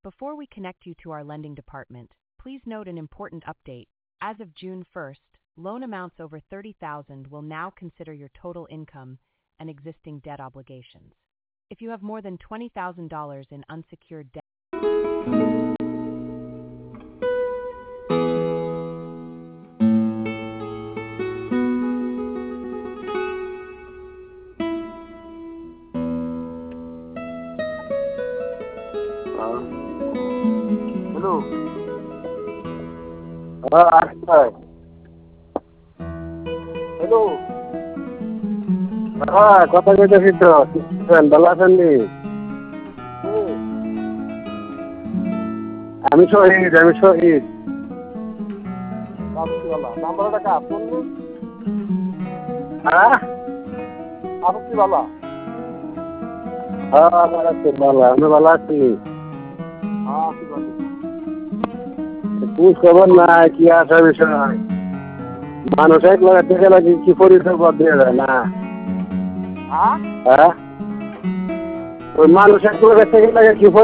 Before we connect you to our lending department, please note an important update. As of June 1st, loan amounts over $30,000 will now consider your total income and existing debt obligations. If you have more than $20,000 in unsecured debt, hello হ্যাঁ hello হ্যাঁ কথা কইতেছি তো ভালো আছেন নি আমি শহীদ নাম্বারটা কার হ্যাঁ আপনি ভালো হ্যাঁ ভালো আছি ভালো আমি ভালো আছি খবর নাই কি আসা বিষয় মানুষ এক লাখ টাকা লাগে কি পরিচয় বাদ দিয়ে যায় না হ্যাঁ ওই মানুষ এক লাখ টাকা লাগে কি